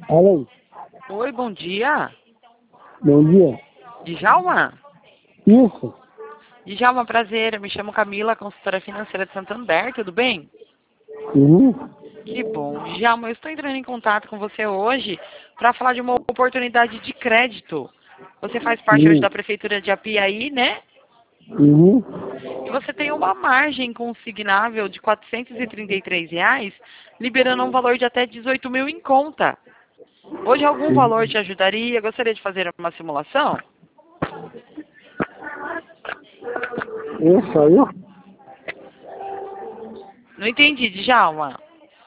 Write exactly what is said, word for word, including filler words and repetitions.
Alô, Oi, bom dia. bom dia. Djalma? Isso? Djalma, prazer. Eu me chamo Camila, consultora financeira de Santander, tudo bem? Uhum. Que bom. Djalma, eu estou entrando em contato com você hoje para falar de uma oportunidade de crédito. Você faz parte hoje Uhum. da Prefeitura de Apiaí, né? Uhum. E você tem uma margem consignável de quatrocentos e trinta e três reais, liberando um valor de até dezoito mil em conta. Hoje algum valor te ajudaria? Gostaria de fazer uma simulação? Isso aí? Não entendi, Djalma.